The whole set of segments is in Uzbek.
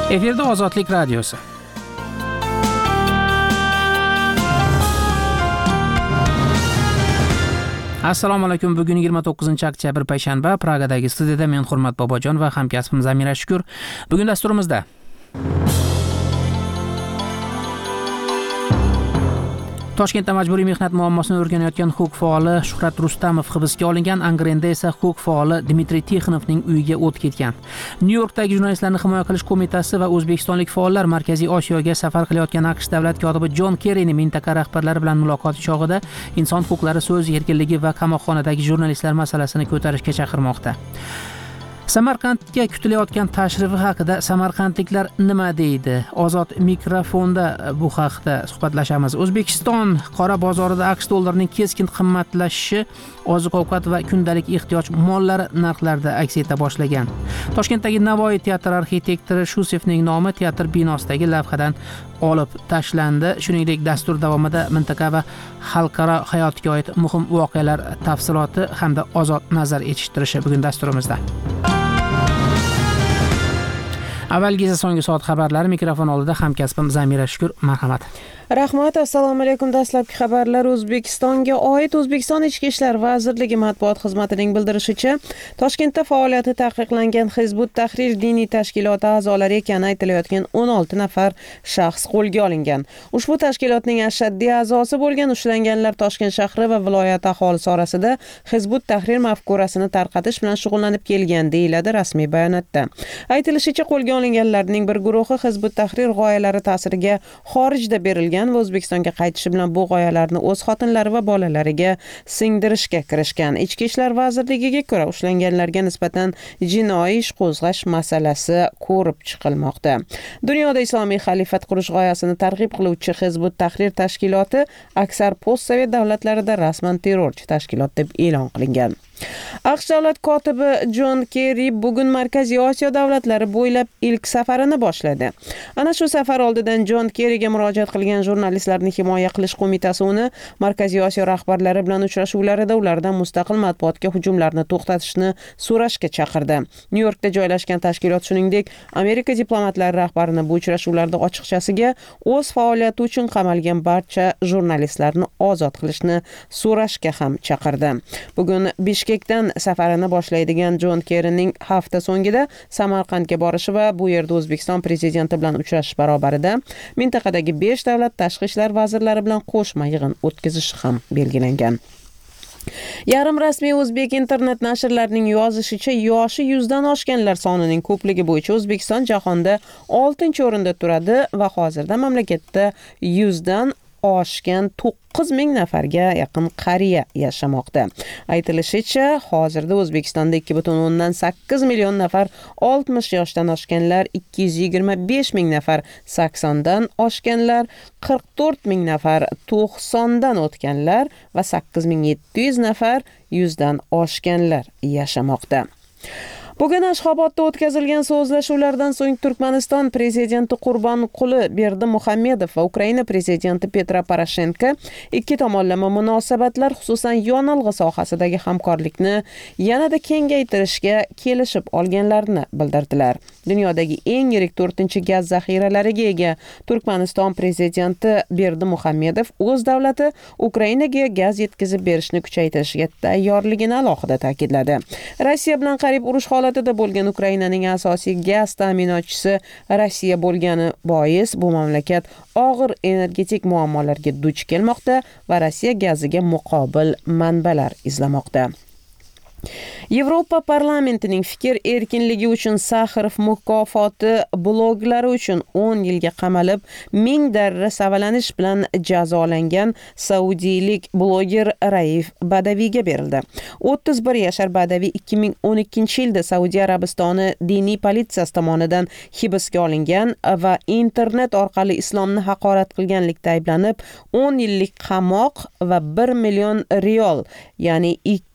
Efirda Ozodlik radiosi. Assalomu alaykum. Bugun 29-oktyabr payshanba. Pragadagi studiyada men Hurmat Bobojon va hamkasbim Zamira Shukur. Bugun dasturimizda Toshkentda majburiy mehnat muammosini o'rganayotgan huquq faoli Shuhrat Rustamov hibsga olingan. Angrenda esa huquq faoli Dmitriy Tixonovning uyiga o't ketgan. Nyu-Yorkdagi jurnalistlarni himoya qilish qo'mitasi va o'zbekistonlik faollar Markaziy Osiyoga safar qilayotgan AQSh davlat kotibi Jon Kerrini mintaqa rahbarlari bilan muloqoti chog'ida inson huquqlari, so'z erkinligi va qamoqxonadagi jurnalistlar masalasini ko'tarishga chaqirmoqda. Samarqandga kutilayotgan tashrifi haqida samarqandliklar nima deydi? Ozod mikrofonda bu haqida suhbatlashamiz. O'zbekiston qora bozorida AQSh dollarining keskin qimmatlashishi oziq-ovqat va kundalik ehtiyoj mollari narxlarida aks eta boshlagan. Toshkentdagi Navoiy teatr arxitektori Shusevning nomi teatr binosidagi lavhadan olib tashlandi. Shuningdek, dastur davomida mintaqa va xalqaro hayotga oid muhim voqealar tafsiloti hamda ozod nazar etishtirishi bugun dasturimizda. Avvalgi esa so'nggi soat xabarlari. Mikrofon oldida hamkasbim Zamira Shukur. Marhamat. Rahmat. Assalomu alaykum. Dastlabki xabarlar O'zbekistonga oid. O'zbekiston Ichki ishlar vazirligi matbuot xizmatining bildirishicha, Toshkentda faoliyati taqiqlangan Hizbut Tahrir diniy tashkiloti a'zolari ekani aytilayotgan 16 nafar shaxs qo'lga olingan. Ushbu tashkilotning ashaddiy a'zosi bo'lgan ushlanganlar Toshkent shahri va viloyat aholisi orasida Hizbut Tahrir mafkurasini tarqatish bilan shug'ullanib kelgan, deyiladi rasmiy bayonotda. Aytilishicha, qo'lga olinganlarning bir guruhi Hizbut Tahrir g'oyalari ta'siriga xorijda berilgan va O'zbekistonga qaytishi bilan bu g'oyalarni o'z xotinlari va bolalariga singdirishga kirishgan. Ichki ishlar vazirligiga ko'ra, ushlanganlarga nisbatan jinoiy ish qo'zg'ash masalasi ko'rib chiqilmoqda. Dunyoda islomiy xalifat qurish g'oyasini targ'ib qiluvchi Hizbut Tahrir tashkiloti aksar postsovet davlatlarida rasman terrorchi tashkilot deb e'lon qilingan. AQSh davlat kotibi Jon Kerri bugun Markaziy Osiyo davlatlari bo'ylab ilk safarini boshladi. Ana shu safar oldidan Jon Kerriga murojaat qilgan jurnalistlarni himoya qilish qo'mitasi uni Markaziy Osiyo rahbarlari bilan uchrashuvlarida ulardan mustaqil matbuotga hujumlarni to'xtatishni so'rashga chaqirdi. Nyu-Yorkda joylashgan tashkilot shuningdek Amerika diplomatlari rahbarini bu uchrashuvlarda ochiqchasiga o'z faoliyati uchun qamalgan barcha jurnalistlarni ozod qilishni so'rashga ham chaqirdi. Bugun Bishkekdan safarini boshlaydigan Jon Kerrining hafta so'ngida Samarqandga borishi va bu yerda O'zbekiston prezidenti bilan uchrashish barobarida mintaqadagi 5 davlat tashqi ishlar vazirlari bilan qo'shma yig'in o'tkazishi ham belgilangan. Yarim rasmiy o'zbek internet nashrlarining yozishicha, yoshi 100 dan oshganlar sonining ko'pligi bo'yicha O'zbekiston jahonda 6-o'rinda turadi va hozirda mamlakatda 100 dan oshgan 9,000 nafarga yaqin qariya yashamoqda. Aytilishicha, hozirda O'zbekistonda 2,8 million nafar 60 yoshdan oshganlar, 225 ming nafar 80 dan oshganlar, 44 ming nafar 90 dan o'tganlar va 8700 nafar 100 dan oshganlar yashamoqda. Bugun Ashxobodda o'tkazilgan so'zlashuvlardan so'ng Turkmaniston prezidenti Qurbonquli Berdimuhamedov va Ukraina prezidenti Petro Poroshenko ikki tomonlama munosabatlar, xususan yonilg'i sohasidagi hamkorlikni yanada kengaytirishga kelishib olganlarini bildirdilar. Dunyodagi eng yirik 4-gaz zaxiralariga ega Turkmaniston prezidenti Berdimuhamedov o'z davlati Ukrainaga gaz yetkazib berishni kuchaytirishga tayyorligini alohida ta'kidladi. Rossiya bilan qarib urush holatida bo'lgan Ukrainaning asosiy gaz ta'minotchisi Rossiya bo'lgani bois bu mamlakat og'ir energetik muammolarga duch kelmoqda va Rossiya gaziga muqobil manbalar izlamoqda. Yevropa parlamentining fikr erkinligi uchun Sakharov mukofoti bloglari uchun 10 yilga qamalib, 1000 darra savalanish bilan jazolangan saudiylik bloger Raif Badaviyga berildi. 31 yashar Badaviy 2012-yilda Saudiya Arabistoni diniy politsiyasi tomonidan hibsga olingan va internet orqali islomni haqorat qilganlikda ayblanib, 10 yillik qamoq va 1 million riyol, ya'ni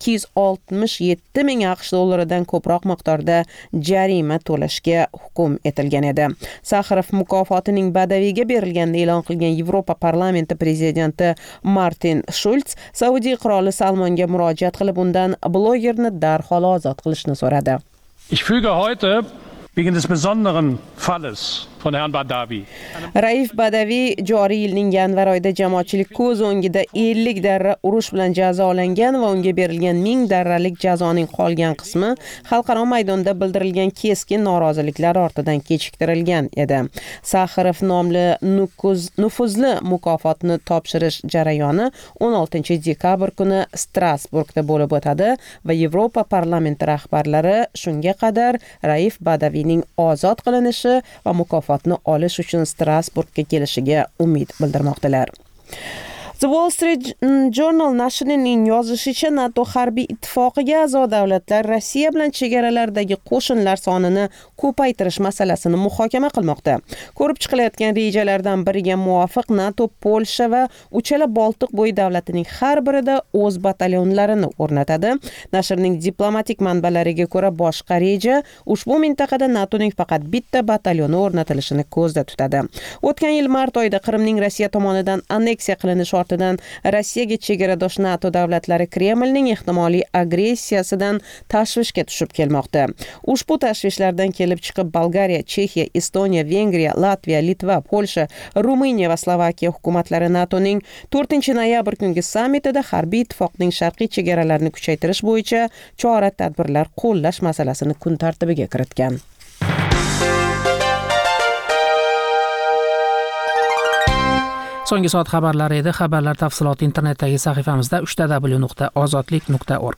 267 ming AQSh dollaridan ko'proq miqdorda jarima to'lashga hukm etilgan edi. Sakharov mukofotining Badaviyga berilganini e'lon qilgan Yevropa parlamenti prezidenti Martin Schulz Saudiya qiroli Salmonga murojaat qilib undan blogerni darhol ozod qilishni so'radi. Ich füge heute Wegen des besonderen Falles von Herrn Badawi. Raif Badavi joriy yilning yanvar oyida jamoatchilik ko'z o'ngida 50 darra urush bilan jazolangan va unga berilgan 1000 darralik jazoning qolgan qismi xalqaro maydonda bildirilgan keskin noroziliklar ortidan kechiktirilgan edi. Sakharov nomli nufuzli mukofotni topshirish jarayoni 16 dekabr kuni Strasburgda bo'lib o'tadi va Yevropa parlamenti rahbarlari shunga qadar Raif Badavining ozod qilinishi va mukofotni olish uchun Strasburgga kelishiga umid bildirmoqdalar. The Wall Street Journal nashrining yozishicha, NATO harbiy ittifoqiga a'zo davlatlar Rossiya bilan chegaralardagi qo'shinlar sonini ko'paytirish masalasini muhokama qilmoqda. Ko'rib chiqilayotgan rejalardan biriga muvofiq NATO Polsha va uchala Boltiq bo'yi davlatining har birida o'z batalyonlarini o'rnatadi. Nashrning diplomatik manbalariga ko'ra, boshqa reja ushbu mintaqada NATOning faqat bitta batalyoni o'rnatilishini ko'zda tutadi. O'tgan yil mart oyida Qrimning Rossiya tomonidan anneksiya qilinishi Rossiyaga chegaradosh NATO davlatlari Kremlning ehtimoliy agressiyasidan tashvishga tushib kelmoqda. Ushbu tashvishlardan kelib chiqib Bolgariya, Chexiya, Estoniya, Vengriya, Latviya, Litva, Polsha, Ruminiya va Slovakiya hukumatlari NATOning 4-noyabr kungi sammitida harbiy ittifoqning sharqiy chegaralarini kuchaytirish bo'yicha chora-tadbirlar qo'llash masalasini kun tartibiga kiritgan. So'nggi soat xabarlari edi. Xabarlar tafsiloti internetdagi sahifamizda www.ozodlik.org.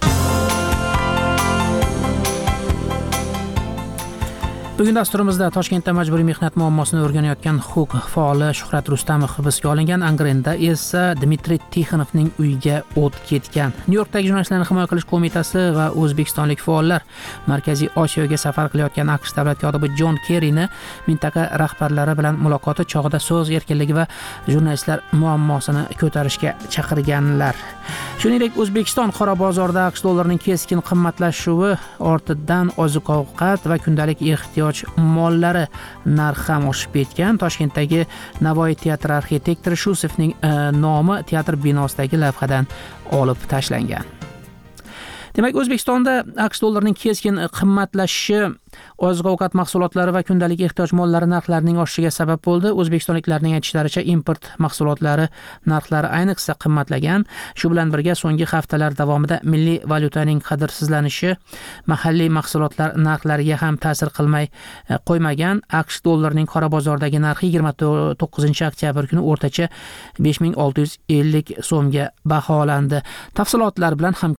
Bugun dasturimizda Toshkentda majburiy mehnat muammosini o'rganayotgan huquq faoli Shuhrat Rustamov hibsga olingan, Angrenda esa Dmitriy Tixonovning uyiga o't ketgan. Nyu-Yorkdagi jurnalistlarni himoya qilish qo'mitasi va o'zbekistonlik faollar Markaziy Osiyoga safar qilayotgan AQSh davlat kotibi Jon Kerrini mintaqa rahbarlari bilan muloqoti chog'ida so'z erkinligi va jurnalistlar muammosini ko'tarishga chaqirganlar. Shuningdek, O'zbekiston qora bozorida AQSh dollarining keskin qimmatlashuvi ortidan oziq-ovqat va kundalik ehtiyoj mollari narxi ham oshib ketgan. Toshkentdagi Navoiy teatri arxitektori Shusevning nomi teatr binosidagi lavhadan olib tashlangan. Demak, O'zbekistonda AQSh dollarining keskin qimmatlashishi oziq-ovqat mahsulotlari va kundalik ehtiyoj mollari narxlarining oshishiga sabab bo'ldi. O'zbekistonliklarning aytishlaricha, import mahsulotlari narxlari ayniqsa qimmatlagan. Shu bilan birga so'nggi haftalar davomida milliy valyutaning qadrsizlanishi mahalliy mahsulotlar narxlariga ham ta'sir qilmay qo'ymagan. AQSh dollarining qora bozordagi narxi 29-oktyabr kuni o'rtacha 5650 so'mga baholandi. Tafsilotlar bilan ham